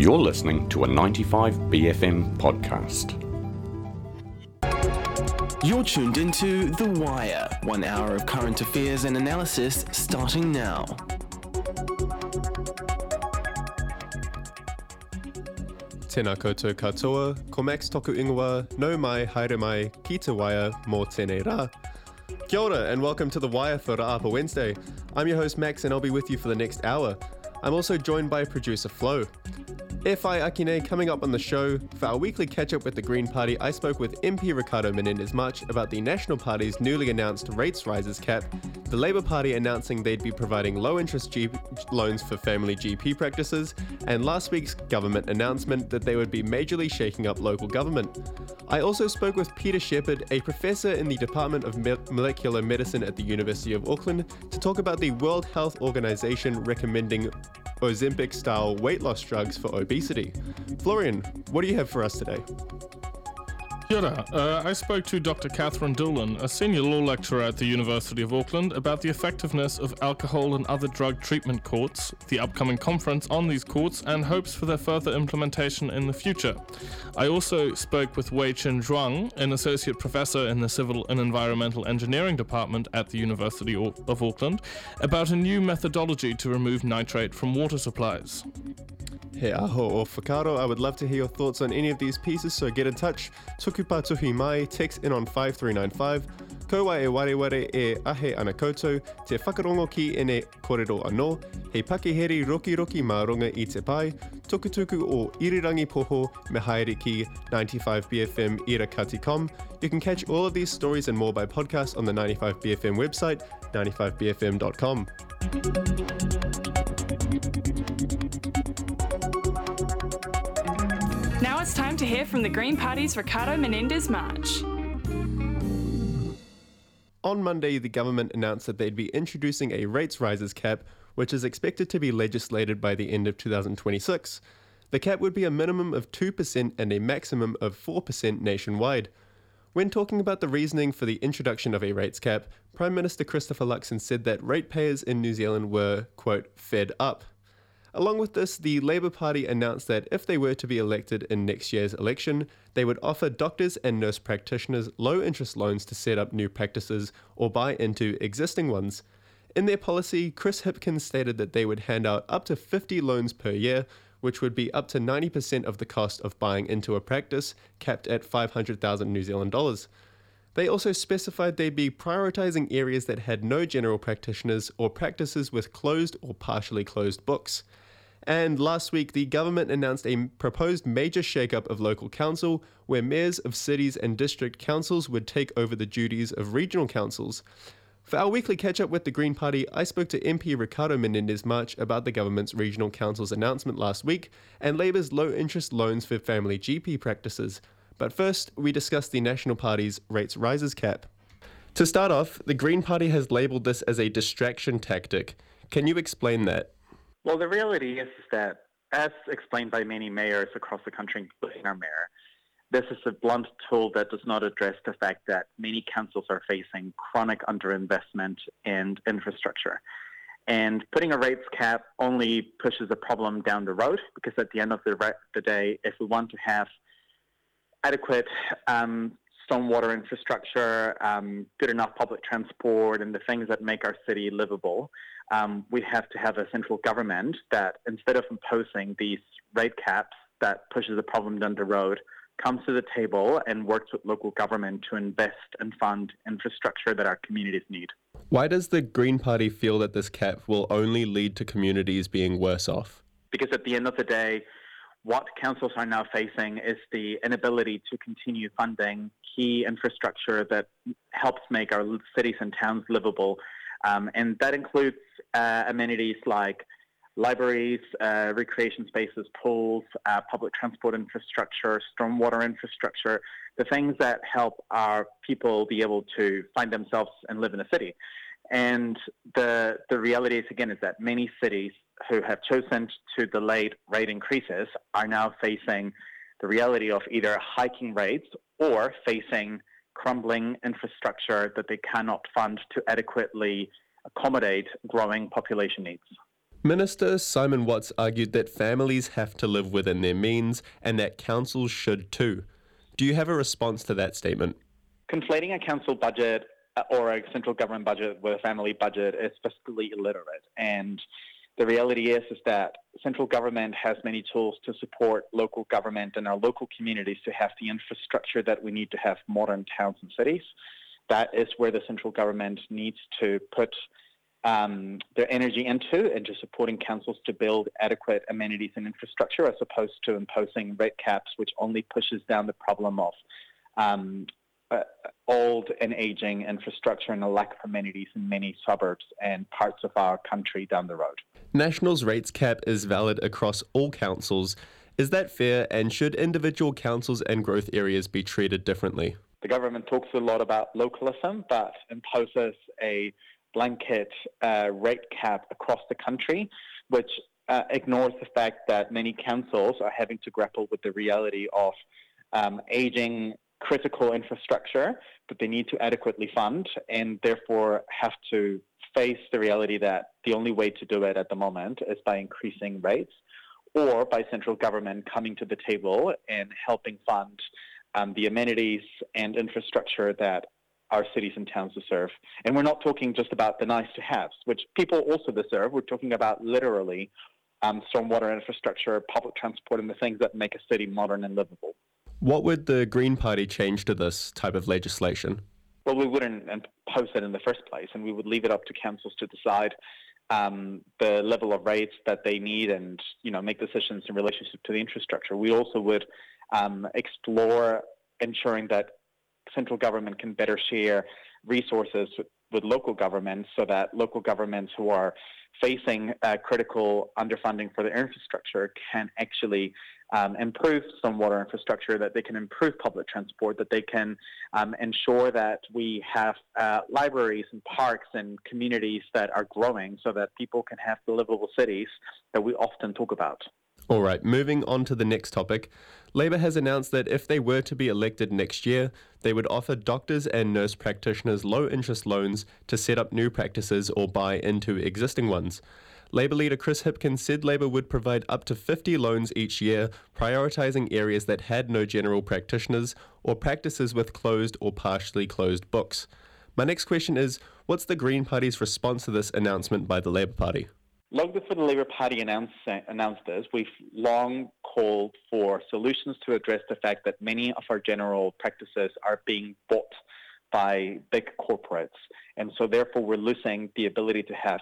You're listening to a 95BFM podcast. You're tuned into The Wire, 1 hour of current affairs and analysis starting now. Tēnā koutou katoa, ko Max toku ingoa, no mai, haere mai, ki te Wire, mō tēnei rā. Kia ora and welcome to The Wire for Ra'apa Wednesday. I'm your host Max and I'll be with you for the next hour. I'm also joined by producer Flo. F.I. Akine coming up on the show. For our weekly catch-up with the Green Party, I spoke with MP Ricardo Menendez-March about the National Party's newly announced rates rises cap, the Labour Party announcing they'd be providing low-interest loans for family GP practices, and last week's government announcement that they would be majorly shaking up local government. I also spoke with Peter Shepherd, a professor in the Department of Molecular Medicine at the University of Auckland, to talk about the World Health Organization recommending Ozempic-style weight loss drugs for obesity. Florian, what do you have for us today? Kia ora. I spoke to Dr. Catherine Doolan, a senior law lecturer at the University of Auckland, about the effectiveness of alcohol and other drug treatment courts, the upcoming conference on these courts, and hopes for their further implementation in the future. I also spoke with Wei Chin Zhuang, an associate professor in the Civil and Environmental Engineering Department at the University of Auckland, about a new methodology to remove nitrate from water supplies. He aho o whakaro, I would love to hear your thoughts on any of these pieces, so get in touch. Tuku patuhi mai, text in on 5395. Kaua e wareware e ahe ana koutou, te whakarongo ki ene korero anō, hei pakeheri roki mā runga I te pai, tukutuku o irirangi poho me haere ki 95BFM irakati.com. You can catch all of these stories and more by podcast on the 95BFM website, 95BFM.com. Now it's time to hear from the Green Party's Ricardo Menendez-March. On Monday, the government announced that they'd be introducing a rates rises cap, which is expected to be legislated by the end of 2026. The cap would be a minimum of 2% and a maximum of 4% nationwide. When talking about the reasoning for the introduction of a rates cap, Prime Minister Christopher Luxon said that ratepayers in New Zealand were, quote, fed up. Along with this, the Labour Party announced that if they were to be elected in next year's election, they would offer doctors and nurse practitioners low-interest loans to set up new practices or buy into existing ones. In their policy, Chris Hipkins stated that they would hand out up to 50 loans per year, which would be up to 90% of the cost of buying into a practice, capped at 500,000 New Zealand dollars. They also specified they'd be prioritising areas that had no general practitioners or practices with closed or partially closed books. And last week, the government announced a proposed major shake-up of local council, where mayors of cities and district councils would take over the duties of regional councils. For our weekly catch-up with the Green Party, I spoke to MP Ricardo Menendez-March about the government's regional council's announcement last week and Labour's low-interest loans for family GP practices. But first, we discussed the National Party's rates rises cap. To start off, the Green Party has labelled this as a distraction tactic. Can you explain that? Well, the reality is that, as explained by many mayors across the country, including our mayor, this is a blunt tool that does not address the fact that many councils are facing chronic underinvestment in infrastructure. And putting a rates cap only pushes the problem down the road, because at the end of the day, if we want to have adequate stormwater infrastructure, good enough public transport, and the things that make our city livable, we have to have a central government that, instead of imposing these rate caps that pushes the problem down the road, comes to the table and works with local government to invest and fund infrastructure that our communities need. Why does the Green Party feel that this cap will only lead to communities being worse off? Because at the end of the day, what councils are now facing is the inability to continue funding key infrastructure that helps make our cities and towns livable. And that includes amenities like libraries, recreation spaces, pools, public transport infrastructure, stormwater infrastructure, the things that help our people be able to find themselves and live in a city. And the reality is, again, is that many cities who have chosen to delay rate increases are now facing the reality of either hiking rates or facing crumbling infrastructure that they cannot fund to adequately accommodate growing population needs. Minister Simon Watts argued that families have to live within their means and that councils should too. Do you have a response to that statement? Conflating a council budget or a central government budget with a family budget is fiscally illiterate. And the reality is that central government has many tools to support local government and our local communities to have the infrastructure that we need to have modern towns and cities. That is where the central government needs to put their energy into supporting councils to build adequate amenities and infrastructure, as opposed to imposing rate caps, which only pushes down the problem of old and aging infrastructure and a lack of amenities in many suburbs and parts of our country down the road. National's rates cap is valid across all councils. Is that fair, and should individual councils and growth areas be treated differently? The government talks a lot about localism, but imposes a blanket rate cap across the country, which ignores the fact that many councils are having to grapple with the reality of aging critical infrastructure that they need to adequately fund, and therefore have to face the reality that the only way to do it at the moment is by increasing rates or by central government coming to the table and helping fund the amenities and infrastructure that our cities and towns deserve. And we're not talking just about the nice-to-haves, which people also deserve. We're talking about literally stormwater infrastructure, public transport, and the things that make a city modern and livable. What would the Green Party change to this type of legislation? Well, we wouldn't impose it in the first place, and we would leave it up to councils to decide the level of rates that they need and, make decisions in relationship to the infrastructure. We also would explore ensuring that central government can better share resources with local governments, so that local governments who are facing critical underfunding for their infrastructure can actually improve some water infrastructure, that they can improve public transport, that they can ensure that we have libraries and parks and communities that are growing, so that people can have the livable cities that we often talk about. All right, moving on to the next topic. Labour has announced that if they were to be elected next year, they would offer doctors and nurse practitioners low-interest loans to set up new practices or buy into existing ones. Labour leader Chris Hipkins said Labour would provide up to 50 loans each year, prioritising areas that had no general practitioners or practices with closed or partially closed books. My next question is, what's the Green Party's response to this announcement by the Labour Party? Long before the Labour Party announced this, we've long called for solutions to address the fact that many of our general practices are being bought by big corporates. And so therefore we're losing the ability to have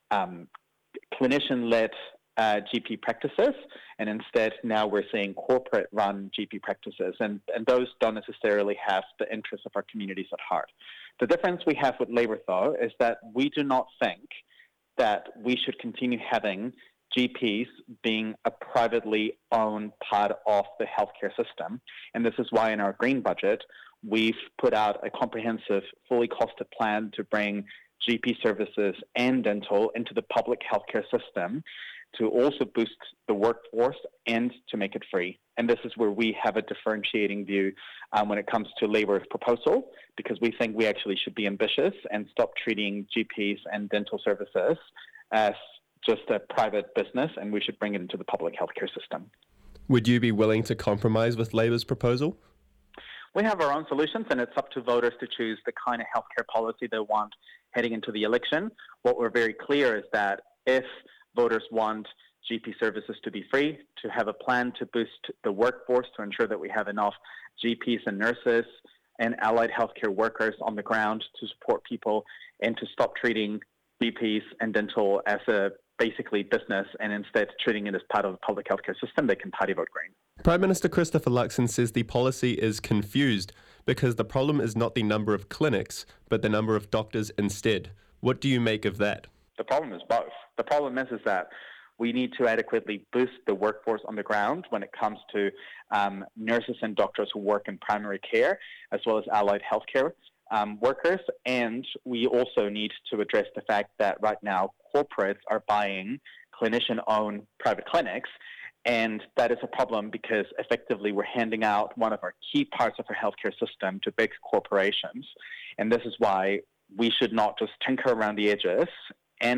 clinician-led GP practices, and instead now we're seeing corporate-run GP practices, and those don't necessarily have the interests of our communities at heart. The difference we have with Labour, though, is that we do not think that we should continue having GPs being a privately owned part of the healthcare system. And this is why in our green budget, we've put out a comprehensive, fully costed plan to bring GP services and dental into the public healthcare system, to also boost the workforce and to make it free. And this is where we have a differentiating view when it comes to Labour's proposal, because we think we actually should be ambitious and stop treating GPs and dental services as just a private business, and we should bring it into the public healthcare system. Would you be willing to compromise with Labour's proposal? We have our own solutions, and it's up to voters to choose the kind of healthcare policy they want heading into the election. What we're very clear is that if voters want GP services to be free, to have a plan to boost the workforce, to ensure that we have enough GPs and nurses and allied healthcare workers on the ground to support people, and to stop treating GPs and dental as a basically business and instead treating it as part of the public healthcare system, they can party vote green. Prime Minister Christopher Luxon says the policy is confused because the problem is not the number of clinics, but the number of doctors instead. What do you make of that? The problem is both. The problem is that we need to adequately boost the workforce on the ground when it comes to nurses and doctors who work in primary care, as well as allied healthcare workers. And we also need to address the fact that right now corporates are buying clinician-owned private clinics. And that is a problem because effectively we're handing out one of our key parts of our healthcare system to big corporations. And this is why we should not just tinker around the edges and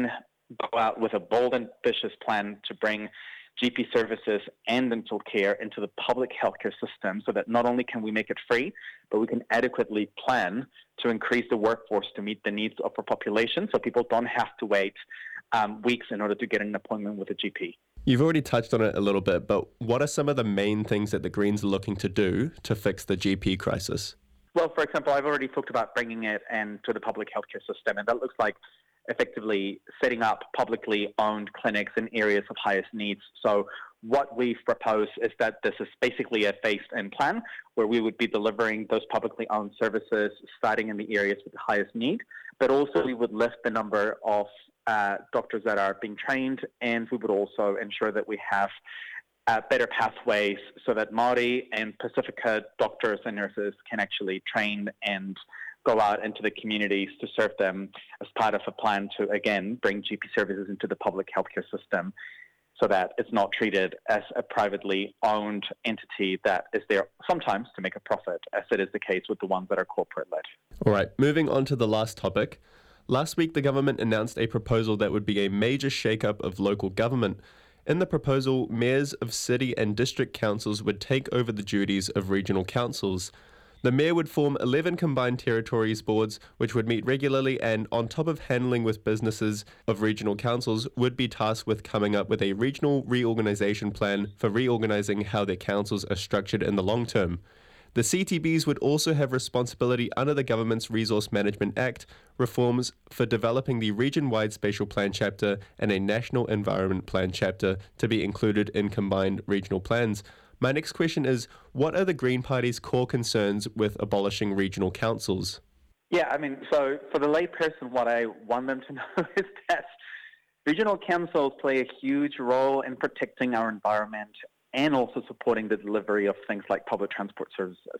go out with a bold and ambitious plan to bring GP services and dental care into the public healthcare system so that not only can we make it free, but we can adequately plan to increase the workforce to meet the needs of our population so people don't have to wait weeks in order to get an appointment with a GP. You've already touched on it a little bit, but what are some of the main things that the Greens are looking to do to fix the GP crisis? Well, for example, I've already talked about bringing it into the public healthcare system, and that looks like effectively setting up publicly owned clinics in areas of highest needs. So what we've proposed is that this is basically a phased-in plan where we would be delivering those publicly owned services starting in the areas with the highest need, but also we would lift the number of doctors that are being trained, and we would also ensure that we have better pathways so that Māori and Pacifica doctors and nurses can actually train and go out into the communities to serve them as part of a plan to, again, bring GP services into the public healthcare system so that it's not treated as a privately owned entity that is there sometimes to make a profit, as it is the case with the ones that are corporate-led. All right, moving on to the last topic. Last week, the government announced a proposal that would be a major shake-up of local government. In the proposal, mayors of city and district councils would take over the duties of regional councils. The mayor would form 11 combined territories boards, which would meet regularly and, on top of handling with businesses of regional councils, would be tasked with coming up with a regional reorganisation plan for reorganising how their councils are structured in the long term. The CTBs would also have responsibility under the government's Resource Management Act, reforms for developing the region-wide spatial plan chapter and a national environment plan chapter to be included in combined regional plans. My next question is, what are the Green Party's core concerns with abolishing regional councils? Yeah, so for the layperson, what I want them to know is that regional councils play a huge role in protecting our environment and also supporting the delivery of things like public transport services.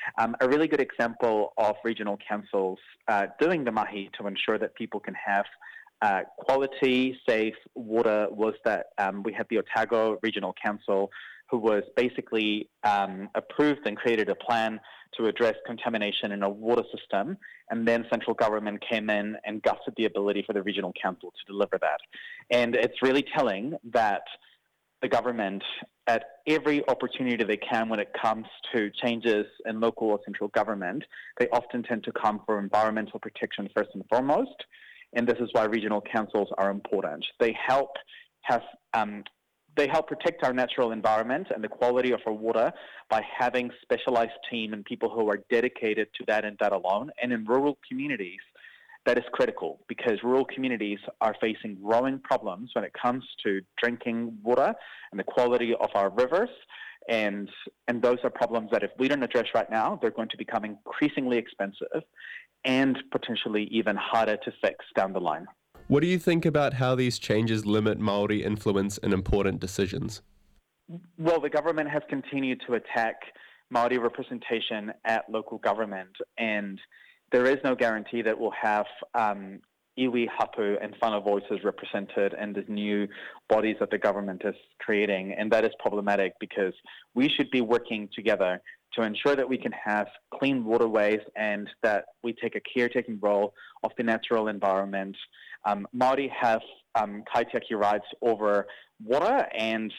A really good example of regional councils doing the mahi to ensure that people can have quality, safe water was that we had the Otago Regional Council, who was basically approved and created a plan to address contamination in a water system, and then central government came in and gutted the ability for the regional council to deliver that. And it's really telling that the government, at every opportunity they can when it comes to changes in local or central government, they often tend to come for environmental protection first and foremost, and this is why regional councils are important. They help protect our natural environment and the quality of our water by having specialized team and people who are dedicated to that and that alone. And in rural communities, that is critical because rural communities are facing growing problems when it comes to drinking water and the quality of our rivers. And those are problems that if we don't address right now, they're going to become increasingly expensive and potentially even harder to fix down the line. What do you think about how these changes limit Māori influence in important decisions? Well, the government has continued to attack Māori representation at local government, and there is no guarantee that we'll have iwi, hapu and whānau voices represented in the new bodies that the government is creating, and that is problematic because we should be working together to ensure that we can have clean waterways and that we take a caretaking role of the natural environment. Māori have kaitiaki rights over water, and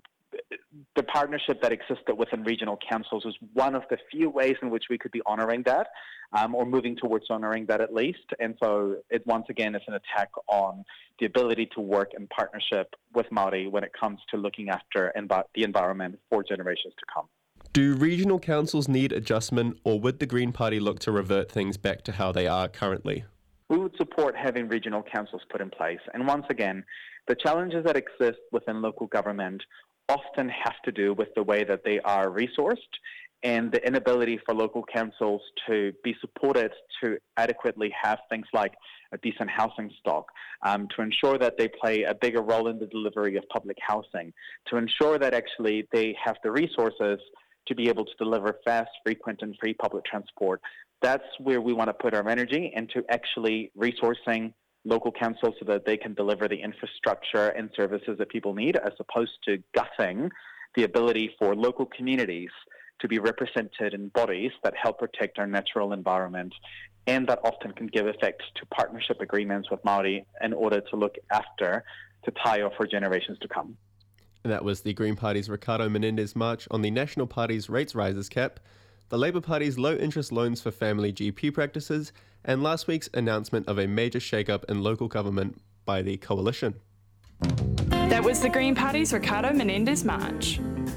the partnership that existed within regional councils is one of the few ways in which we could be honouring that, or moving towards honouring that at least. And so it once again is an attack on the ability to work in partnership with Māori when it comes to looking after the environment for generations to come. Do regional councils need adjustment, or would the Green Party look to revert things back to how they are currently? We would support having regional councils put in place. And once again, the challenges that exist within local government often have to do with the way that they are resourced and the inability for local councils to be supported to adequately have things like a decent housing stock, to ensure that they play a bigger role in the delivery of public housing, to ensure that actually they have the resources to be able to deliver fast, frequent, and free public transport. That's where we want to put our energy, into actually resourcing local councils so that they can deliver the infrastructure and services that people need, as opposed to gutting the ability for local communities to be represented in bodies that help protect our natural environment, and that often can give effect to partnership agreements with Māori in order to look after Te Taio for generations to come. And that was the Green Party's Ricardo Menendez march on the National Party's rates rises cap, the Labour Party's low-interest loans for family GP practices, and last week's announcement of a major shake-up in local government by the Coalition. That was the Green Party's Ricardo Menendez march.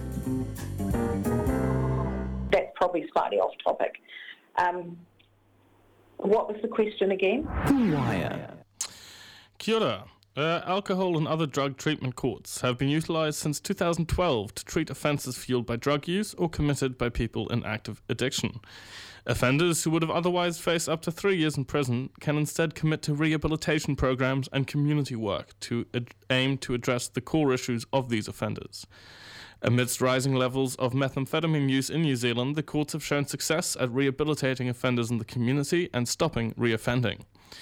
That's probably slightly off topic. What was the question again? The Wire. Kia ora. Alcohol and other drug treatment courts have been utilised since 2012 to treat offences fuelled by drug use or committed by people in active addiction. Offenders who would have otherwise faced up to 3 years in prison can instead commit to rehabilitation programs and community work to aim to address the core issues of these offenders. Amidst rising levels of methamphetamine use in New Zealand, the courts have shown success at rehabilitating offenders in the community and stopping reoffending.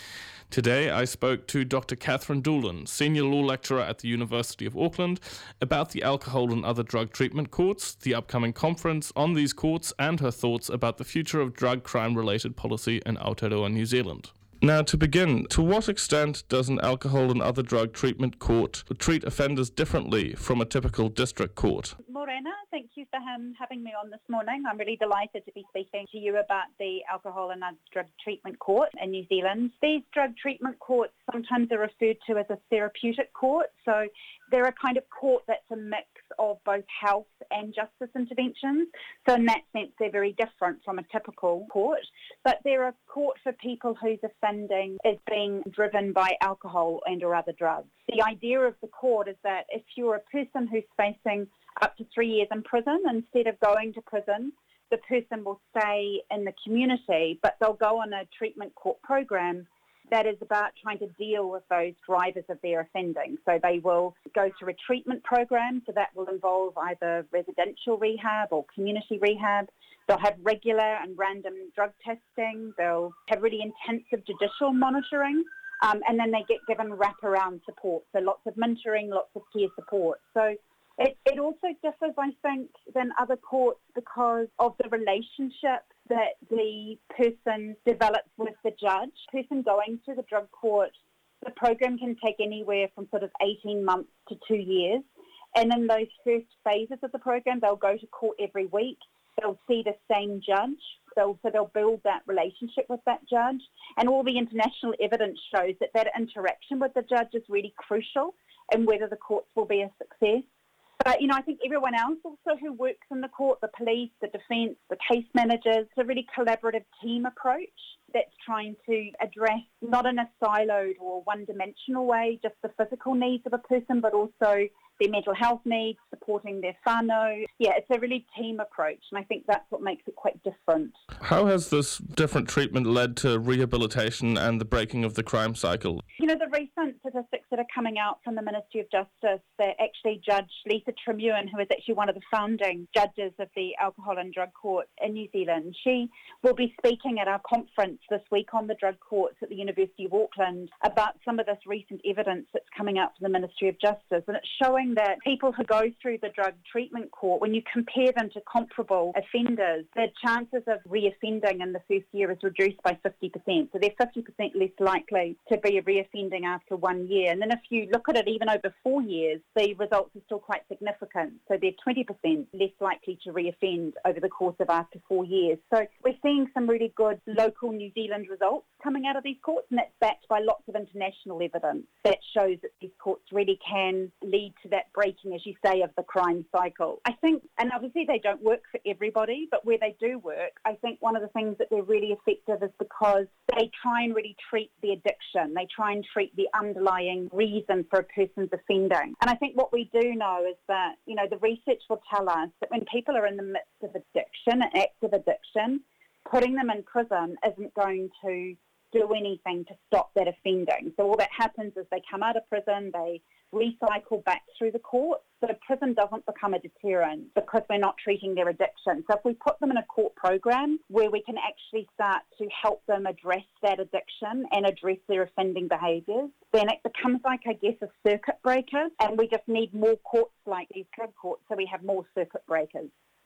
Today, I spoke to Dr. Catherine Doolan, Senior Law Lecturer at the University of Auckland, about the alcohol and other drug treatment courts, the upcoming conference on these courts, and her thoughts about the future of drug crime-related policy in Aotearoa, New Zealand. Now, to begin, to what extent does an alcohol and other drug treatment court treat offenders differently from a typical district court? Morena, thank you for having me on this morning. I'm really delighted to be speaking to you about the Alcohol and Other Drug Treatment Court in New Zealand. These drug treatment courts sometimes are referred to as a therapeutic court, so they're a kind of court that's a mix of both health and justice interventions. So in that sense, they're very different from a typical court. But they're a court for people whose offending is being driven by alcohol and or other drugs. The idea of the court is that if you're a person who's facing up to 3 years in prison, instead of going to prison, the person will stay in the community, but they'll go on a treatment court program that is about trying to deal with those drivers of their offending. So they will go through a treatment program, so that will involve either residential rehab or community rehab. They'll have regular and random drug testing. They'll have really intensive judicial monitoring. And then they get given wraparound support, so lots of mentoring, lots of peer support. So it also differs, I think, than other courts because of the relationship that the person develops with the judge. The person going to the drug court, the program can take anywhere from sort of 18 months to 2 years. And in those first phases of the program, they'll go to court every week. They'll see the same judge. So they'll build that relationship with that judge. And all the international evidence shows that that interaction with the judge is really crucial in whether the courts will be a success. But, I think everyone else also who works in the court, the police, the defence, the case managers, it's a really collaborative team approach that's trying to address, not in a siloed or one-dimensional way, just the physical needs of a person, but also their mental health needs, supporting their whānau. Yeah, it's a really team approach, and I think that's what makes it quite different. How has this different treatment led to rehabilitation and the breaking of the crime cycle? The recent statistics that are coming out from the Ministry of Justice, that actually Judge Lisa Tremewen, who is actually one of the founding judges of the Alcohol and Drug Court in New Zealand, she will be speaking at our conference this week on the drug courts at the University of Auckland about some of this recent evidence that's coming out from the Ministry of Justice. And it's showing that people who go through the drug treatment court, when you compare them to comparable offenders, the chances of reoffending in the first year is reduced by 50%. So they're 50% less likely to be reoffending after 1 year. And then if you look at it even over 4 years, the results are still quite significant. So they're 20% less likely to reoffend over the course of after 4 years. So we're seeing some really good local New Zealand results coming out of these courts, and that's backed by lots of international evidence that shows that these courts really can lead to that breaking, as you say, of the crime cycle. I think, and obviously they don't work for everybody, but where they do work, I think one of the things that they're really effective is because they try and really treat the addiction. They try and treat the underlying reason for a person's offending. And I think what we do know is that, the research will tell us that when people are in the midst of addiction, active addiction, putting them in prison isn't going to do anything to stop that offending. So all that happens is they come out of prison, they recycle back through the courts. So prison doesn't become a deterrent because we're not treating their addiction. So if we put them in a court program where we can actually start to help them address that addiction and address their offending behaviours, then it becomes like, I guess, a circuit breaker. And we just need more courts like these drug courts so we have more circuit breakers.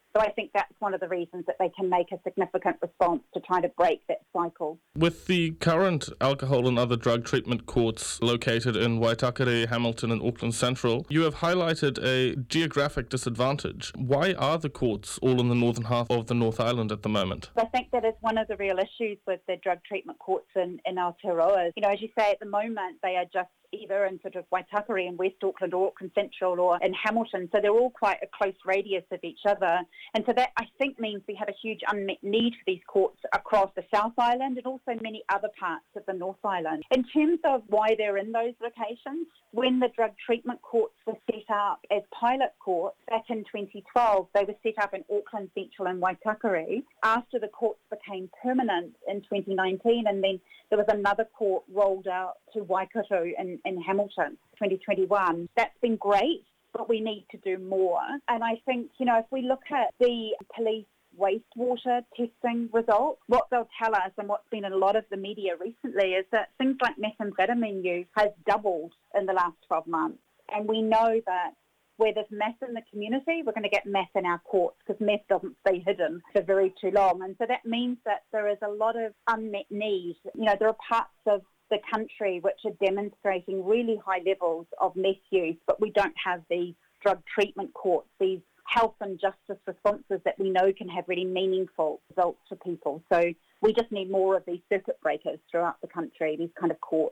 So I think that's one of the reasons that they can make a significant response to try to break that cycle. With the current alcohol and other drug treatment courts located in Waitakere, Hamilton and Auckland Central, you have highlighted a geographic disadvantage. Why are the courts all in the northern half of the North Island at the moment? I think that is one of the real issues with the drug treatment courts in Aotearoa. As you say, at the moment, they are just either in sort of Waitakere in West Auckland or Auckland Central or in Hamilton. So they're all quite a close radius of each other. And so that, I think, means we have a huge unmet need for these courts across the South Island and also many other parts of the North Island. In terms of why they're in those locations, when the drug treatment courts were set up as pilot courts back in 2012, they were set up in Auckland Central and Waitakere. After the courts became permanent in 2019, and then there was another court rolled out to Waikato in Hamilton, 2021. That's been great, but we need to do more. And I think, if we look at the police wastewater testing results, what they'll tell us, and what's been in a lot of the media recently, is that things like methamphetamine use has doubled in the last 12 months. And we know that where there's meth in the community, we're going to get meth in our courts because meth doesn't stay hidden for very too long. And so that means that there is a lot of unmet need. There are parts of the country which are demonstrating really high levels of meth use, but we don't have these drug treatment courts, these health and justice responses that we know can have really meaningful results for people. So we just need more of these circuit breakers throughout the country, these kind of courts.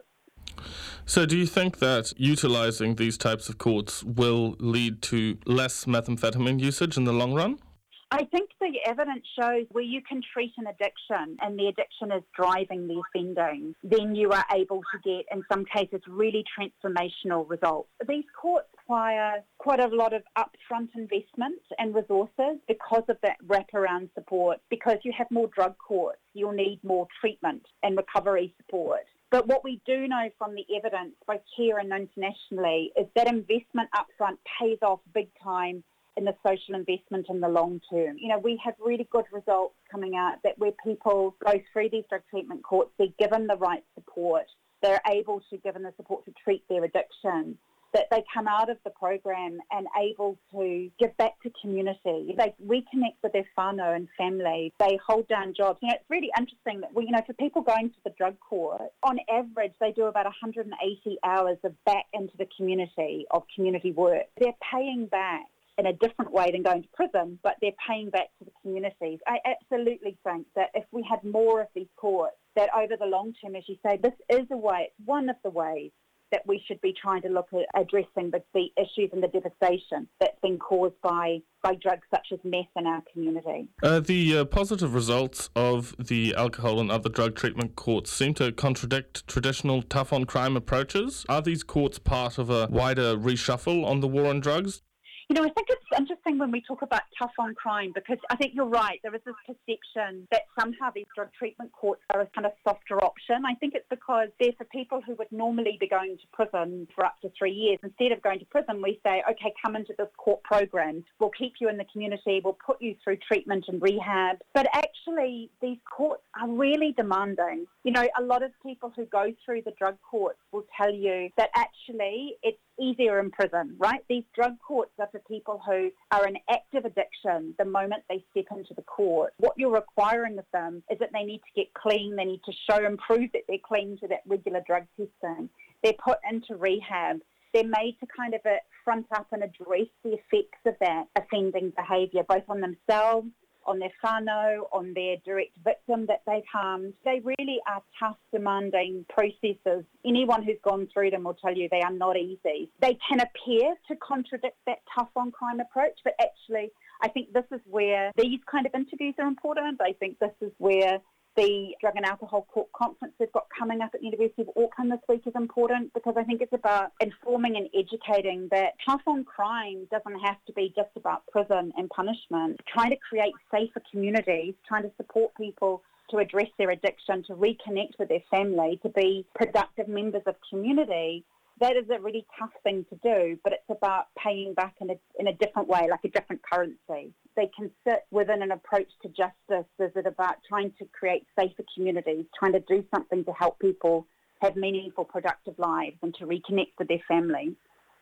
So do you think that utilising these types of courts will lead to less methamphetamine usage in the long run? I think the evidence shows where you can treat an addiction and the addiction is driving the offending, then you are able to get, in some cases, really transformational results. These courts require quite a lot of upfront investment and resources because of that wraparound support. Because you have more drug courts, you'll need more treatment and recovery support. But what we do know from the evidence, both here and internationally, is that investment upfront pays off big time in the social investment in the long term. We have really good results coming out that where people go through these drug treatment courts, they're given the right support, they're able to given the support to treat their addiction, that they come out of the program and able to give back to community. They reconnect with their whānau and family. They hold down jobs. It's really interesting that for people going to the drug court, on average, they do about 180 hours of back into the community of community work. They're paying back in a different way than going to prison, but they're paying back to the communities. I absolutely think that if we had more of these courts, that over the long term, as you say, this is a way, it's one of the ways that we should be trying to look at addressing the issues and the devastation that's been caused by drugs such as meth in our community. The positive results of the alcohol and other drug treatment courts seem to contradict traditional tough-on-crime approaches. Are these courts part of a wider reshuffle on the war on drugs? I think it's interesting when we talk about tough on crime, because I think you're right. There is this perception that somehow these drug treatment courts are a kind of softer option. I think it's because they're for people who would normally be going to prison for up to 3 years. Instead of going to prison, we say, okay, come into this court program. We'll keep you in the community. We'll put you through treatment and rehab. But actually, these courts are really demanding. A lot of people who go through the drug courts will tell you that actually it's easier in prison, right? These drug courts are for people who are in active addiction the moment they step into the court. What you're requiring of them is that they need to get clean. They need to show and prove that they're clean to that regular drug testing. They're put into rehab. They're made to kind of front up and address the effects of that offending behaviour, both on themselves, on their whānau, on their direct victim that they've harmed. They really are tough, demanding processes. Anyone who's gone through them will tell you they are not easy. They can appear to contradict that tough-on-crime approach, but actually I think this is where these kind of interviews are important. I think this is where the Drug and Alcohol Court Conference they've got coming up at the University of Auckland this week is important, because I think it's about informing and educating that tough on crime doesn't have to be just about prison and punishment. Trying to create safer communities, trying to support people to address their addiction, to reconnect with their family, to be productive members of community. That is a really tough thing to do, but it's about paying back in a different way, like a different currency. They can sit within an approach to justice. Is it about trying to create safer communities, trying to do something to help people have meaningful, productive lives and to reconnect with their families?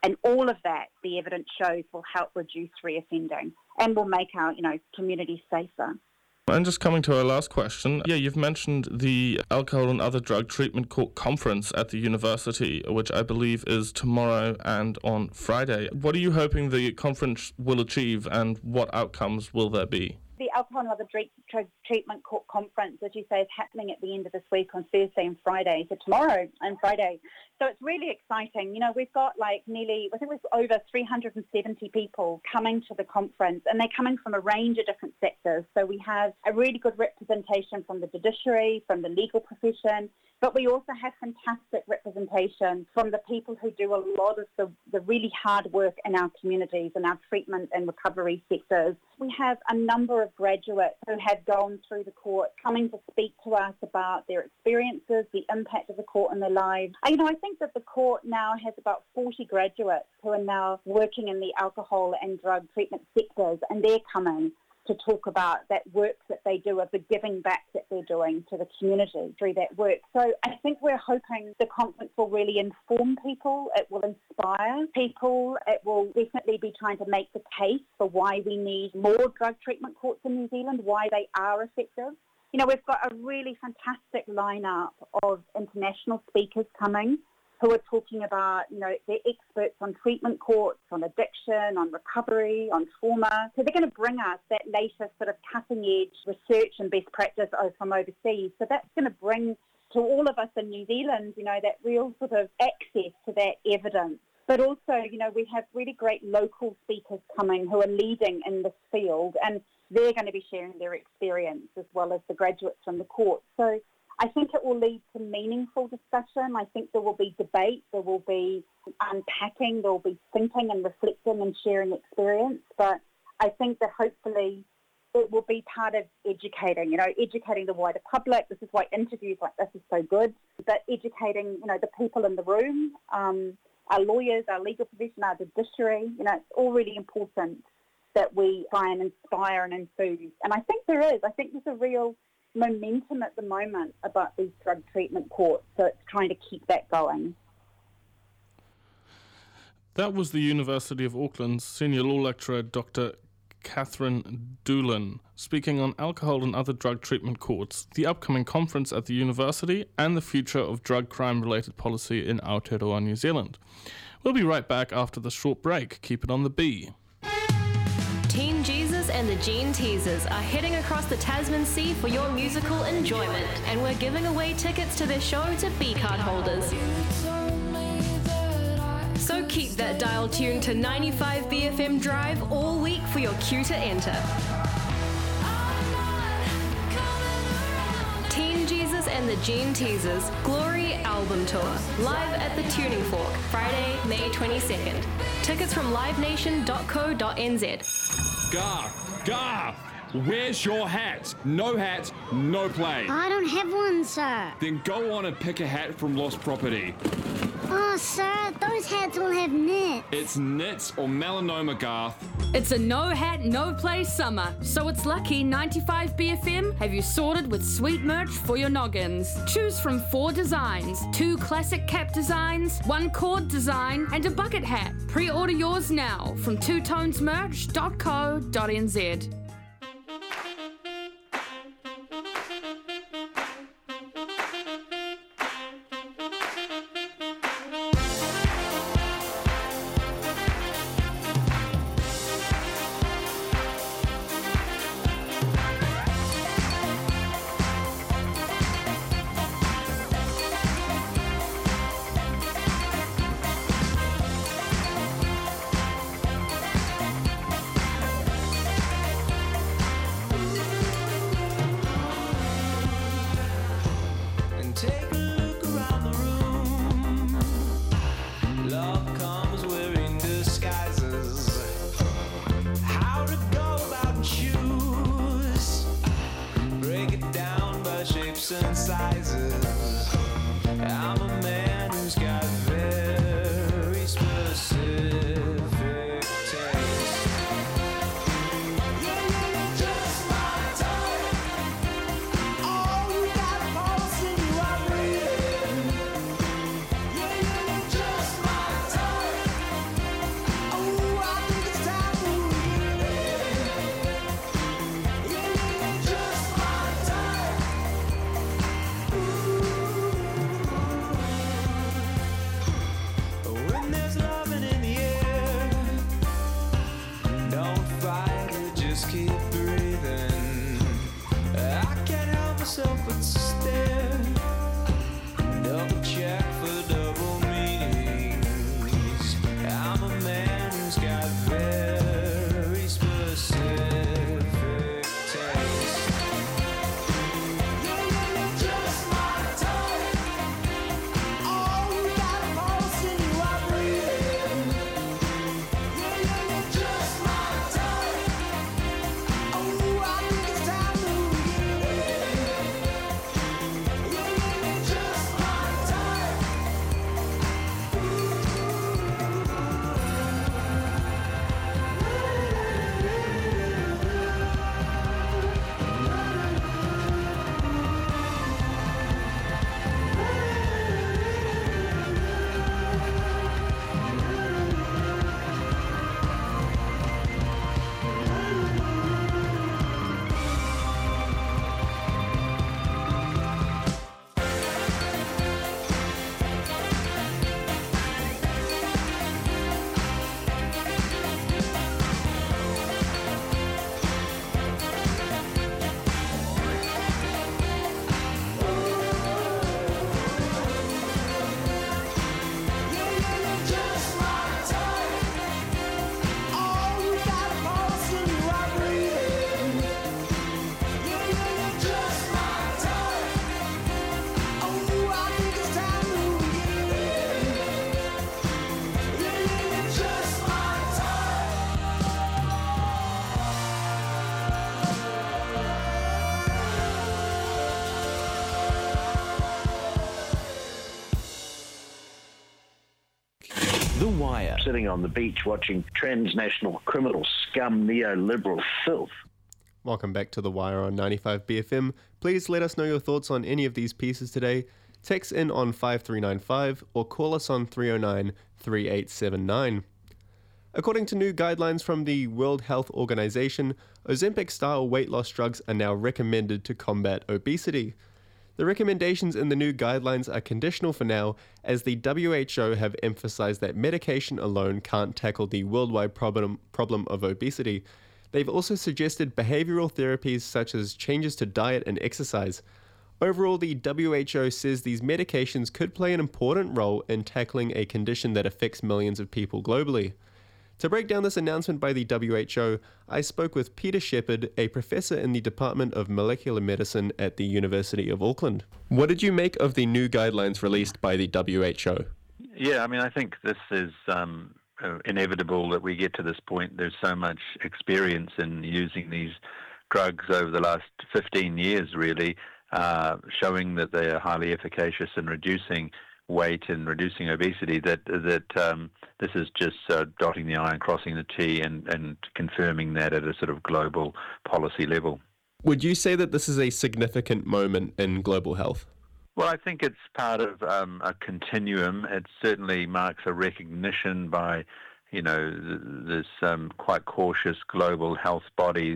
And all of that, the evidence shows, will help reduce reoffending and will make our, communities safer. And just coming to our last question, you've mentioned the Alcohol and Other Drug Treatment Court conference at the university, which I believe is tomorrow and on Friday. What are you hoping the conference will achieve, and what outcomes will there be? The Alcohol and Other Drug Treatment Court conference, as you say, is happening at the end of this week on Thursday and Friday, so tomorrow and Friday. So it's really exciting. We've got we've over 370 people coming to the conference, and they're coming from a range of different sectors. So we have a really good representation from the judiciary, from the legal profession, but we also have fantastic representation from the people who do a lot of the really hard work in our communities, in our treatment and recovery sectors. We have a number of graduates who have gone through the court coming to speak to us about their experiences, the impact of the court in their lives. I think that the court now has about 40 graduates who are now working in the alcohol and drug treatment sectors, and they're coming to talk about that work that they do, of the giving back that they're doing to the community through that work. So I think we're hoping the conference will really inform people, it will inspire people, it will definitely be trying to make the case for why we need more drug treatment courts in New Zealand, why they are effective. We've got a really fantastic lineup of international speakers coming who are talking about, they're experts on treatment courts, on addiction, on recovery, on trauma. So they're going to bring us that latest sort of cutting-edge research and best practice from overseas. So that's going to bring to all of us in New Zealand, that real sort of access to that evidence. But also, we have really great local speakers coming who are leading in this field, and they're going to be sharing their experience as well as the graduates from the court. So I think it will lead to meaningful discussion. I think there will be debate, there will be unpacking, there will be thinking and reflecting and sharing experience. But I think that hopefully it will be part of educating the wider public. This is why interviews like this is so good. But educating, the people in the room, our lawyers, our legal profession, our judiciary, it's all really important that we try and inspire and enthuse. And I think there is. I think there's a real momentum at the moment about these drug treatment courts, so it's trying to keep that going. That was the University of Auckland's senior law lecturer, Dr. Catherine Doolan, speaking on alcohol and other drug treatment courts, the upcoming conference at the university, and the future of drug crime-related policy in Aotearoa, New Zealand. We'll be right back after the short break. Keep it on the B. Teen Jesus and the Gene Teasers are heading across the Tasman Sea for your musical enjoyment, and we're giving away tickets to their show to B-card holders. So keep that dial tuned to 95 BFM Drive all week for your cue to enter. Teen Jesus and the Gene Teasers Glory Album Tour, live at the Tuning Fork, Friday, May 22nd. Tickets from livenation.co.nz. Garth, where's your hat? No hat, no play. I don't have one, sir. Then go on and pick a hat from Lost Property. Oh, sir, those hats all have nits. It's nits or melanoma, Garth. It's a no hat, no play summer, so it's lucky 95 BFM have you sorted with sweet merch for your noggins. Choose from 4 designs, 2 classic cap designs, 1 cord design, and a bucket hat. Pre-order yours now from twotonesmerch.co.nz. just keep breathing. I can't help myself but stare. Double check for double meanings. I'm a man who's got very specific taste. You're just my type. Oh, you got a pulse and you are breathing. You're just my type. Oh, I think it's time to begin. You're just my type. Just my type. Oh, you got a pulse and you are breathing. You're just my type. Oh, I think it's time to begin. You're just my The Wire. Sitting on the beach watching transnational criminal scum, neoliberal filth. Welcome back to The Wire on 95BFM. Please let us know your thoughts on any of these pieces today. Text in on 5395 or call us on 309 3879. According to new guidelines from the World Health Organization, Ozempic-style weight loss drugs are now recommended to combat obesity. The recommendations in the new guidelines are conditional for now, as the WHO have emphasized that medication alone can't tackle the worldwide problem of obesity. They've also suggested behavioral therapies such as changes to diet and exercise. Overall, the WHO says these medications could play an important role in tackling a condition that affects millions of people globally. To break down this announcement by the WHO, I spoke with Peter Shepherd, a professor in the Department of Molecular Medicine at the University of Auckland. What did you make of the new guidelines released by the WHO? Yeah, I mean, I think this is inevitable that we get to this point. There's so much experience in using these drugs over the last 15 years, really, showing that they are highly efficacious in reducing weight and reducing obesity, that this is just dotting the I and crossing the T and confirming that at a sort of global policy level. Would you say that this is a significant moment in global health? Well, I think it's part of a continuum. It certainly marks a recognition by, this quite cautious global health body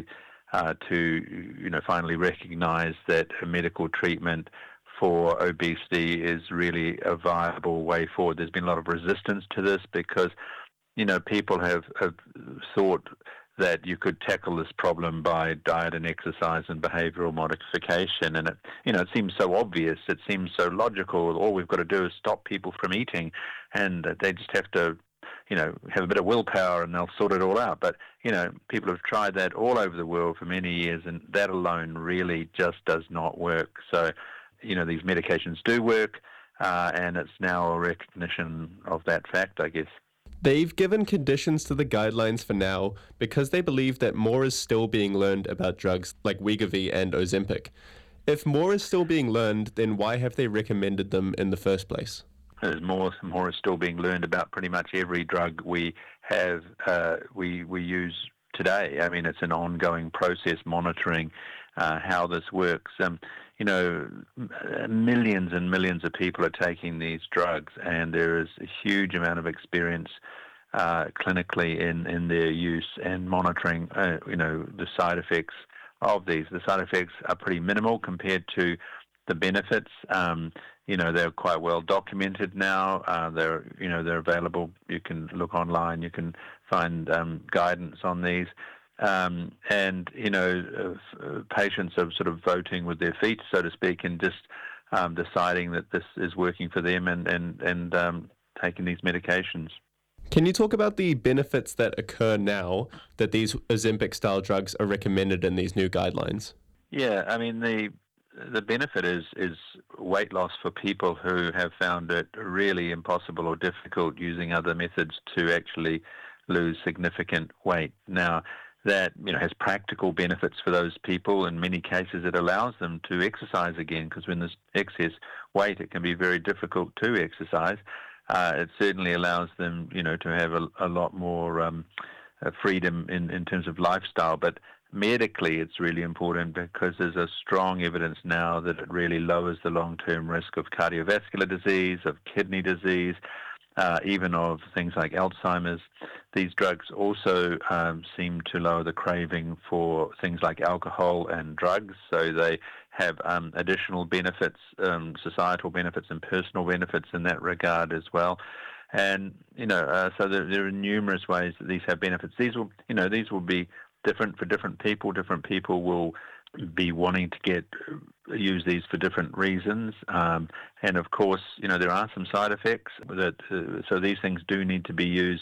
to, finally recognize that a medical treatment for obesity is really a viable way forward. There's been a lot of resistance to this because, people have thought that you could tackle this problem by diet and exercise and behavioral modification. And it seems so obvious. It seems so logical. All we've got to do is stop people from eating, and they just have to, have a bit of willpower and they'll sort it all out. But, people have tried that all over the world for many years, and that alone really just does not work. So, these medications do work, and it's now a recognition of that fact, I guess. They've given conditions to the guidelines for now because they believe that more is still being learned about drugs like Wegovy and Ozempic. If more is still being learned, then why have they recommended them in the first place? There's more is still being learned about pretty much every drug we have, we use today. I mean, it's an ongoing process monitoring how this works. Millions and millions of people are taking these drugs, and there is a huge amount of experience clinically in their use and monitoring, the side effects of these. The side effects are pretty minimal compared to the benefits. They're quite well documented now. They're available. You can look online. You can find guidance on these. And, patients are sort of voting with their feet, so to speak, and just deciding that this is working for them and taking these medications. Can you talk about the benefits that occur now that these Ozempic-style drugs are recommended in these new guidelines? Yeah, I mean, the benefit is weight loss for people who have found it really impossible or difficult using other methods to actually lose significant weight. Now, that has practical benefits for those people. In many cases, it allows them to exercise again, because when there's excess weight, it can be very difficult to exercise. It certainly allows them, to have a lot more freedom in terms of lifestyle. But medically, it's really important because there's a strong evidence now that it really lowers the long-term risk of cardiovascular disease, of kidney disease, even of things like Alzheimer's. These drugs also seem to lower the craving for things like alcohol and drugs, so they have additional benefits, societal benefits and personal benefits in that regard as well. And, so there are numerous ways that these have benefits. These will be different for different people. Different people will be wanting to use these for different reasons. And of course, there are some side effects so these things do need to be used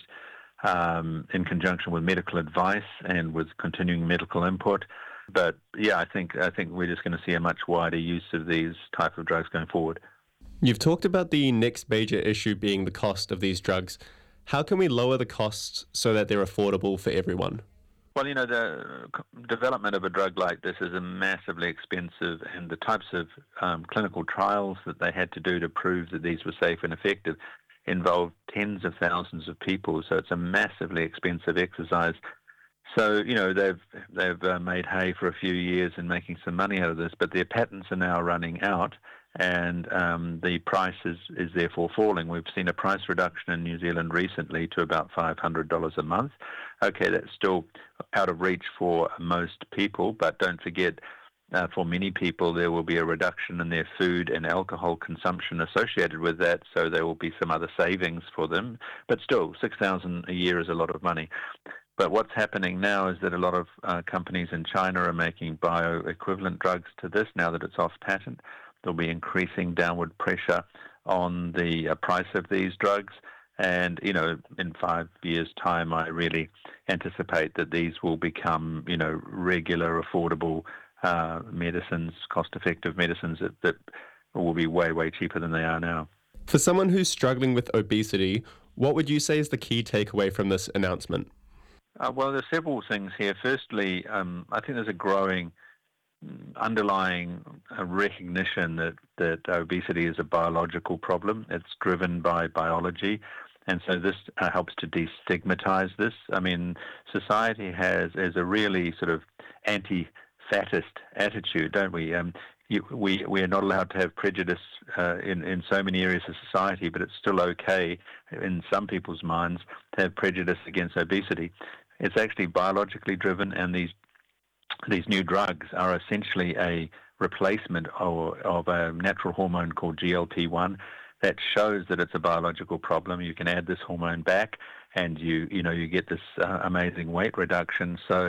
in conjunction with medical advice and with continuing medical input. But yeah, I think we're just going to see a much wider use of these type of drugs going forward. You've talked about the next major issue being the cost of these drugs. How can we lower the costs so that they're affordable for everyone? Well, the development of a drug like this is massively expensive, and the types of clinical trials that they had to do to prove that these were safe and effective involved tens of thousands of people. So it's a massively expensive exercise. So, they've made hay for a few years in making some money out of this, but their patents are now running out, and the price is therefore falling. We've seen a price reduction in New Zealand recently to about $500 a month. Okay, that's still out of reach for most people, but don't forget, for many people, there will be a reduction in their food and alcohol consumption associated with that, so there will be some other savings for them. But still, $6,000 a year is a lot of money. But what's happening now is that a lot of companies in China are making bioequivalent drugs to this now that it's off patent. There'll be increasing downward pressure on the price of these drugs. And, in 5 years' time, I really anticipate that these will become, regular, affordable medicines, cost-effective medicines that will be way, way cheaper than they are now. For someone who's struggling with obesity, what would you say is the key takeaway from this announcement? Well, there's several things here. Firstly, I think there's a growing underlying recognition that obesity is a biological problem. It's driven by biology. And so this helps to destigmatize this. I mean, society has a really sort of anti-fattist attitude, don't we? We are not allowed to have prejudice in so many areas of society, but it's still okay in some people's minds to have prejudice against obesity. It's actually biologically driven, and these new drugs are essentially a replacement of a natural hormone called GLP-1 that shows that it's a biological problem. You can add this hormone back, and you get this amazing weight reduction. So,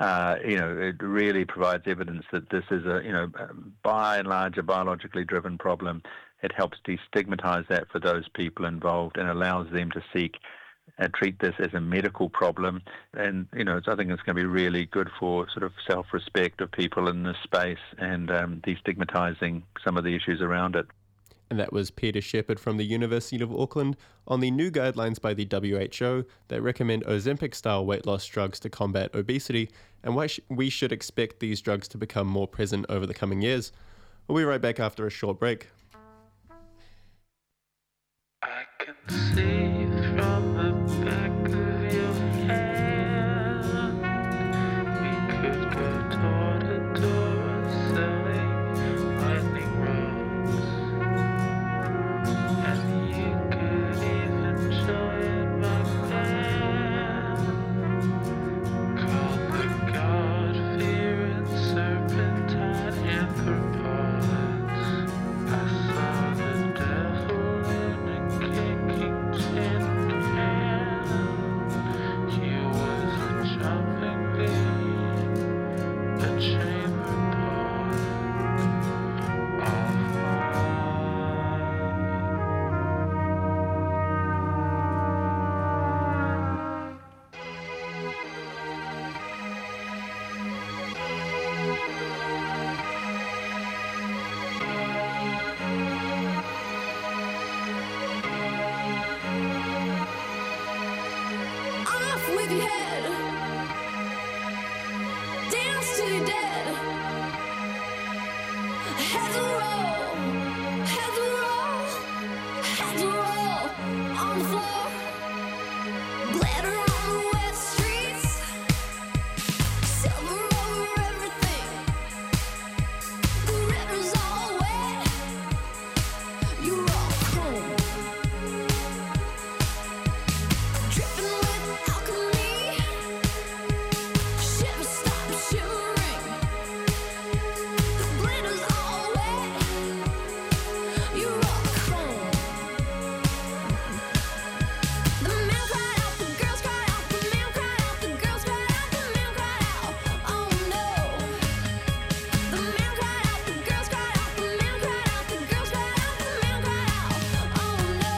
it really provides evidence that this is by and large, a biologically driven problem. It helps destigmatize that for those people involved and allows them to seek and treat this as a medical problem. And, I think it's going to be really good for sort of self-respect of people in this space and destigmatizing some of the issues around it. And that was Peter Shepherd from the University of Auckland on the new guidelines by the WHO that recommend Ozempic-style weight loss drugs to combat obesity and why we should expect these drugs to become more present over the coming years. We'll be right back after a short break. I can see from the back of your hand we could go door to door selling lightning rods, and you could even join my band called the God-fearing Serpentine Anthropods. I saw the devil in a kicking chain till you're dead. Heads will roll, heads will roll, heads will roll on the floor. Glitter on the wet streets, silver over everything. The river's all wet, you're all chrome. Dripping with alchemy, shiver stop shivering. The glitter's all wet, you're all chrome. The man cried out, the girls cried out, the man cried out, the girls cried out, the man cried out. Oh no. The man cried out, the girls cried out, the man cried out, the girls cried out, the man cried out. Oh no.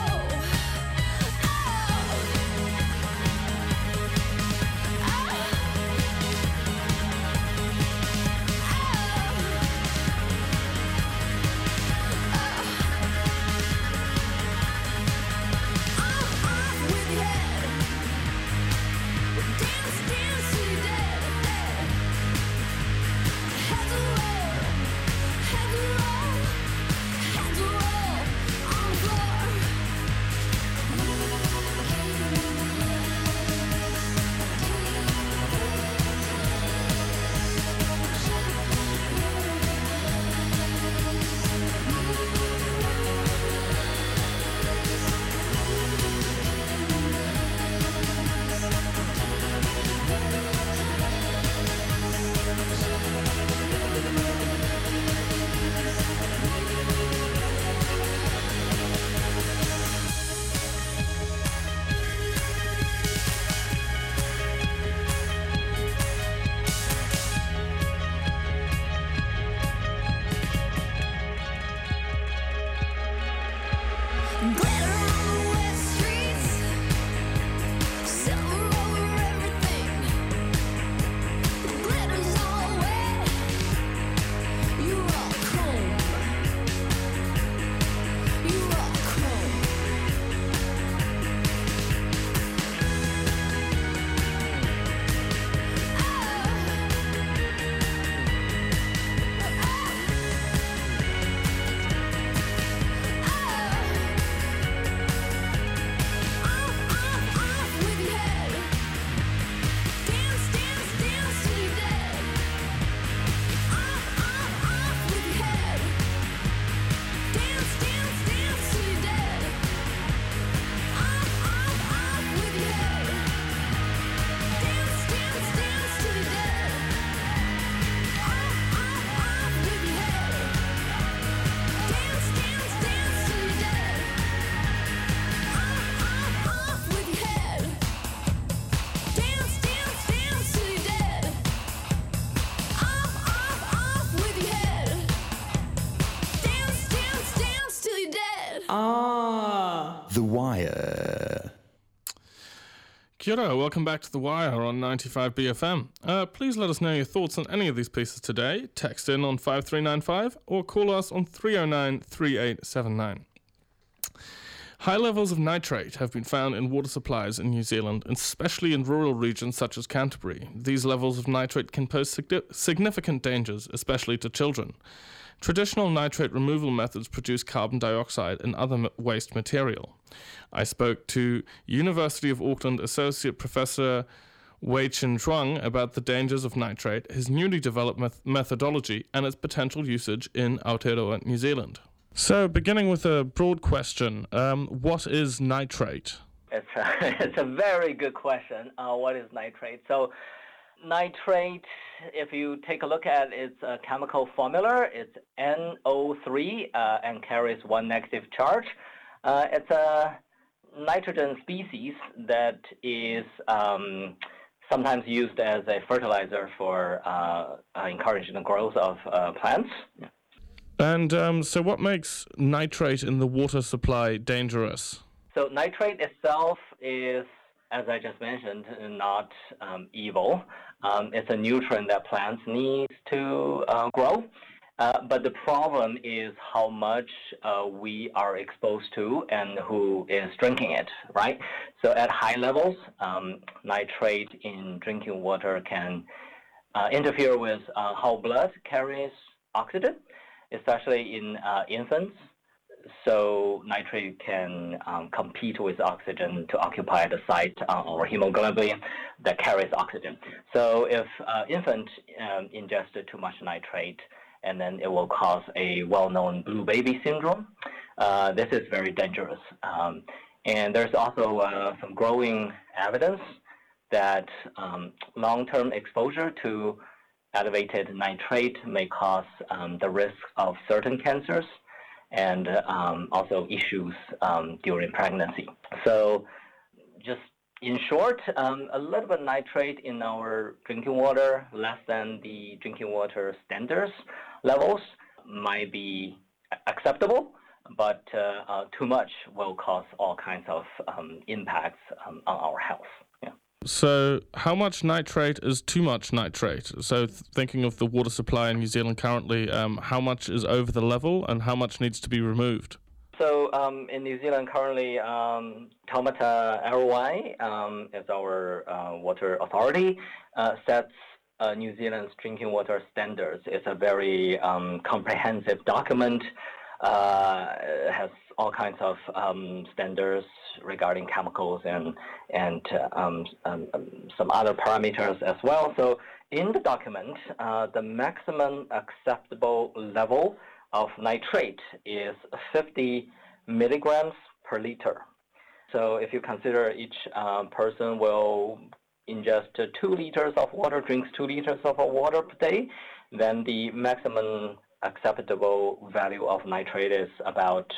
Glitter on the wet streets, silver over everything. The glitter's all wet, you're all chrome. You're all chrome. The Wire. Kia ora, welcome back to The Wire on 95BFM. Please let us know your thoughts on any of these pieces today. Text in on 5395 or call us on 309 3879. High levels of nitrate have been found in water supplies in New Zealand, especially in rural regions such as Canterbury. These levels of nitrate can pose significant dangers, especially to children. Traditional nitrate removal methods produce carbon dioxide and other waste material. I spoke to University of Auckland Associate Professor Wei Chin Zhuang about the dangers of nitrate, his newly developed methodology, and its potential usage in Aotearoa, New Zealand. So, beginning with a broad question, what is nitrate? It's a very good question. What is nitrate? So, nitrate, if you take a look at its chemical formula, it's NO3 and carries one negative charge. It's a nitrogen species that is sometimes used as a fertilizer for encouraging the growth of plants. And so what makes nitrate in the water supply dangerous? So nitrate itself is, as I just mentioned, not evil. It's a nutrient that plants need to grow. But the problem is how much we are exposed to and who is drinking it, right? So at high levels, nitrate in drinking water can interfere with how blood carries oxygen, especially in infants. So nitrate can compete with oxygen to occupy the site or hemoglobin that carries oxygen. So if infant ingested too much nitrate, and then it will cause a well-known blue baby syndrome. This is very dangerous. And there's also some growing evidence that long-term exposure to elevated nitrate may cause the risk of certain cancers and also issues during pregnancy. So just in short, a little bit of nitrate in our drinking water, less than the drinking water standards levels, might be acceptable, but too much will cause all kinds of impacts on our health. Yeah. So how much nitrate is too much nitrate? So thinking of the water supply in New Zealand currently, how much is over the level and how much needs to be removed? So in New Zealand currently, Taumata ROI as our water authority sets New Zealand's drinking water standards. It's a very comprehensive document. It has all kinds of standards regarding chemicals and some other parameters as well. So in the document, the maximum acceptable level of nitrate is 50 milligrams per liter. So if you consider each person will ingest 2 liters of water, drinks 2 liters of water per day, then the maximum acceptable value of nitrate is about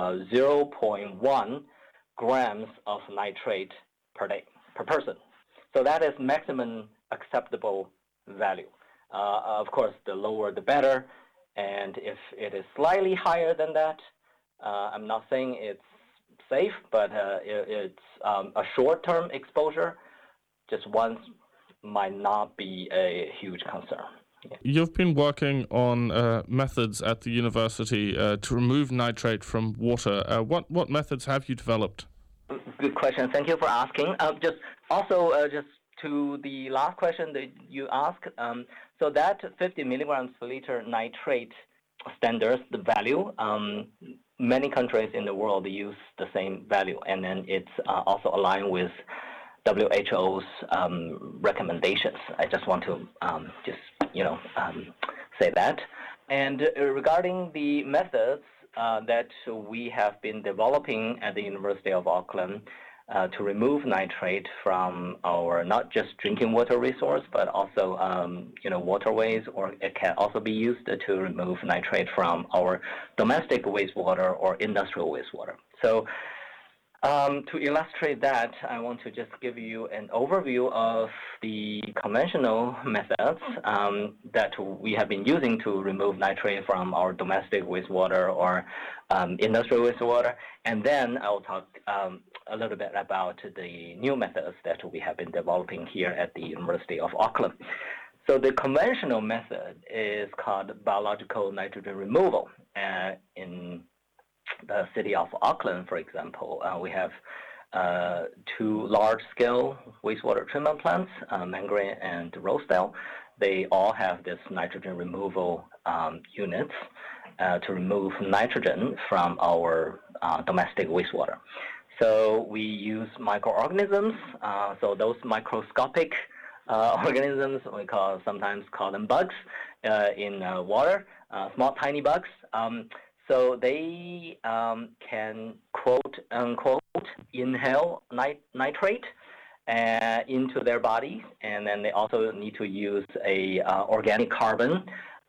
0.1 grams of nitrate per day, per person. So that is maximum acceptable value. Of course, the lower the better. And if it is slightly higher than that, I'm not saying it's safe, but it's a short-term exposure just once might not be a huge concern. Yeah. You've been working on methods at the university to remove nitrate from water. What methods have you developed? Good question. Thank you for asking. Just to the last question that you asked, so that 50 milligrams per liter nitrate standards, the value, many countries in the world use the same value, and then it's also aligned with WHO's recommendations. I just want to say that. And regarding the methods that we have been developing at the University of Auckland to remove nitrate from our not just drinking water resource, but also waterways, or it can also be used to remove nitrate from our domestic wastewater or industrial wastewater. So to illustrate that, I want to just give you an overview of the conventional methods that we have been using to remove nitrate from our domestic wastewater or industrial wastewater, and then I will talk a little bit about the new methods that we have been developing here at the University of Auckland. So the conventional method is called biological nitrogen removal. In the city of Auckland, for example, we have 2 large-scale wastewater treatment plants, Mangere and Rosedale. They all have this nitrogen removal units to remove nitrogen from our domestic wastewater. So we use microorganisms. So those microscopic organisms, we sometimes call them bugs in water, small tiny bugs. So they can, quote unquote, inhale nitrate into their bodies, and then they also need to use a organic carbon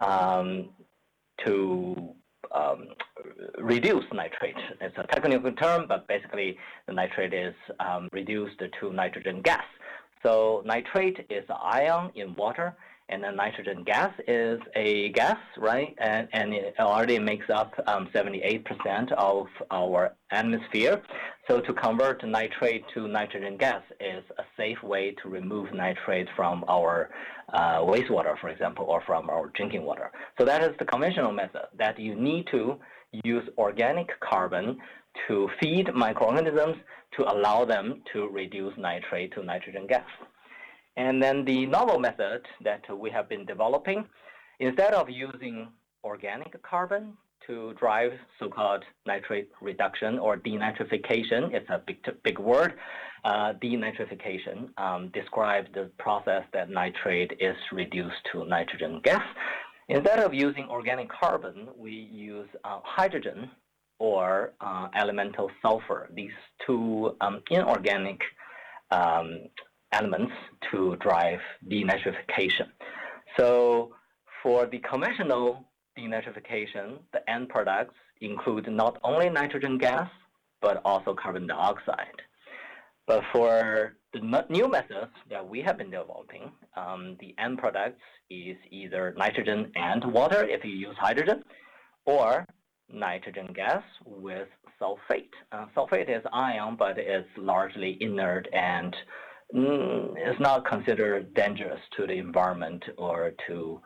to reduce nitrate. It's a technical term, but basically the nitrate is reduced to nitrogen gas. So nitrate is an ion in water, and then nitrogen gas is a gas, right? And it already makes up 78% of our atmosphere. So to convert nitrate to nitrogen gas is a safe way to remove nitrate from our wastewater, for example, or from our drinking water. So that is the conventional method, that you need to use organic carbon to feed microorganisms to allow them to reduce nitrate to nitrogen gas. And then the novel method that we have been developing, instead of using organic carbon to drive so-called nitrate reduction or denitrification, it's a big word. Denitrification describes the process that nitrate is reduced to nitrogen gas. Instead of using organic carbon, we use hydrogen or elemental sulfur, these two inorganic elements to drive denitrification. So for the conventional denitrification, the end products include not only nitrogen gas, but also carbon dioxide. But for the new methods that we have been developing, the end products is either nitrogen and water if you use hydrogen, or nitrogen gas with sulfate. Sulfate is ion, but it's largely inert and is not considered dangerous to the environment or to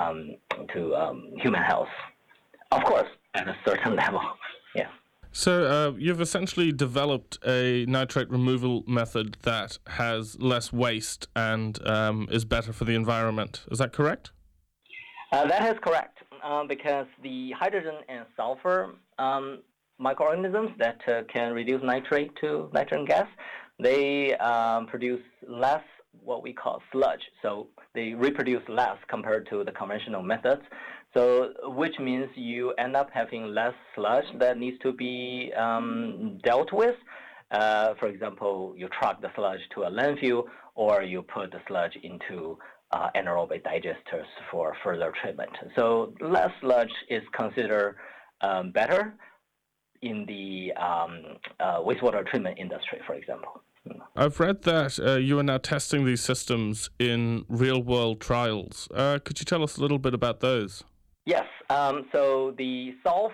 human health. Of course, at a certain level. Yeah. So you've essentially developed a nitrate removal method that has less waste and is better for the environment. Is that correct? That is correct, because the hydrogen and sulfur microorganisms that can reduce nitrate to nitrogen gas, they produce less what we call sludge. So they reproduce less compared to the conventional methods. So which means you end up having less sludge that needs to be dealt with. For example, you truck the sludge to a landfill, or you put the sludge into anaerobic digesters for further treatment. So less sludge is considered better in the wastewater treatment industry, for example. I've read that you are now testing these systems in real-world trials. Could you tell us a little bit about those? Yes. So the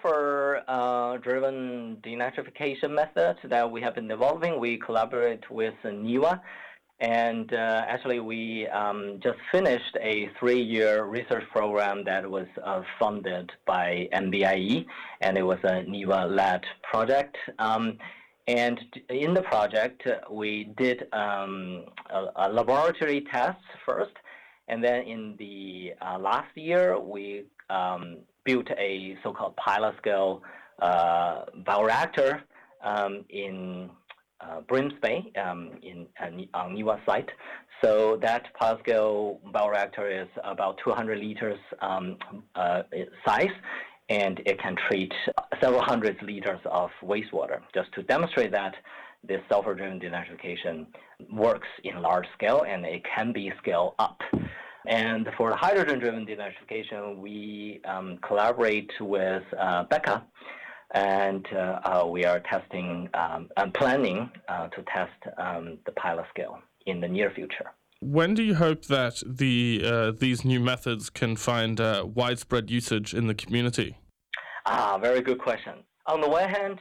sulfur-driven denitrification method that we have been developing, we collaborate with NIWA. And actually, we just finished a 3-year research program that was funded by NBIE, and it was a NIWA-led project. And in the project, we did a laboratory tests first, and then in the last year, we built a so-called pilot-scale bioreactor in Brimsby on NIWA site. So that pilot-scale bioreactor is about 200 liters size, and it can treat several hundred liters of wastewater, just to demonstrate that this sulfur-driven denitrification works in large scale and it can be scaled up. And for the hydrogen-driven denitrification, we collaborate with Becca, and we are testing and planning to test the pilot scale in the near future. When do you hope that these new methods can find widespread usage in the community? Very good question. On the one hand,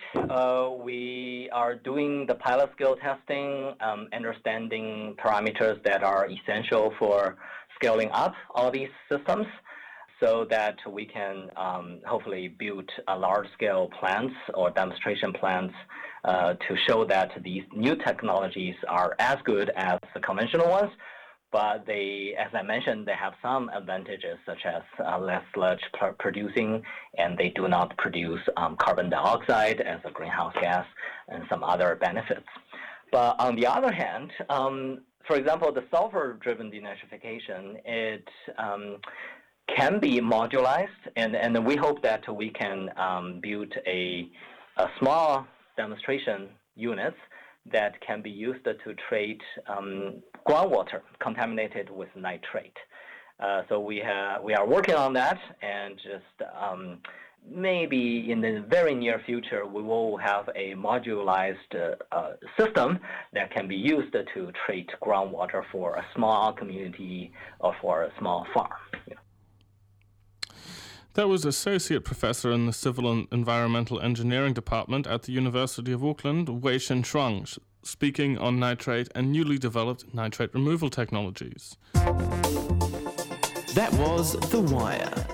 we are doing the pilot scale testing, understanding parameters that are essential for scaling up all these systems, so that we can hopefully build a large-scale plants or demonstration plants to show that these new technologies are as good as the conventional ones. But they, as I mentioned, they have some advantages, such as less sludge producing, and they do not produce carbon dioxide as a greenhouse gas, and some other benefits. But on the other hand, for example, the sulfur-driven denitrification, it can be modularized, and we hope that we can build a small demonstration units that can be used to treat groundwater contaminated with nitrate. So we are working on that, and just maybe in the very near future, we will have a modularized system that can be used to treat groundwater for a small community or for a small farm. Yeah. That was Associate Professor in the Civil and Environmental Engineering Department at the University of Auckland, Wei-Shin Chuang, speaking on nitrate and newly developed nitrate removal technologies. That was The Wire.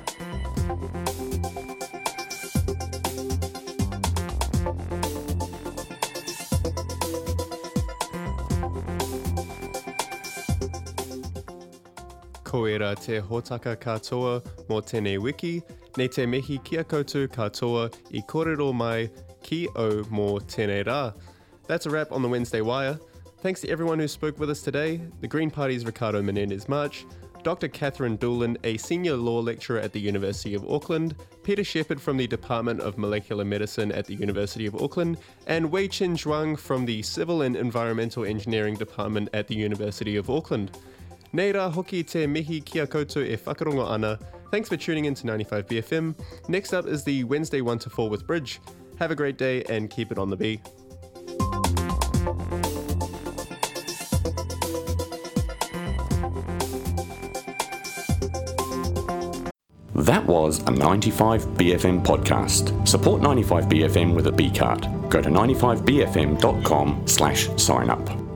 Koera te hōtaka katoa mō tēnei wiki, nei te mihi kia koutou katoa I kōrero mai ki o mō tēnei rā. That's a wrap on the Wednesday Wire. Thanks to everyone who spoke with us today, the Green Party's Ricardo Menendez-March, Dr. Catherine Doolan, a senior law lecturer at the University of Auckland, Peter Shepherd from the Department of Molecular Medicine at the University of Auckland, and Wei Chin Zhuang from the Civil and Environmental Engineering Department at the University of Auckland. Nei rā hoki te mihi kia koutou e whakarongo ana. Thanks for tuning in to 95BFM. Next up is the Wednesday 1 to 4 with Bridge. Have a great day and keep it on the B. That was a 95BFM podcast. Support 95BFM with a B card. Go to 95bfm.com/sign up.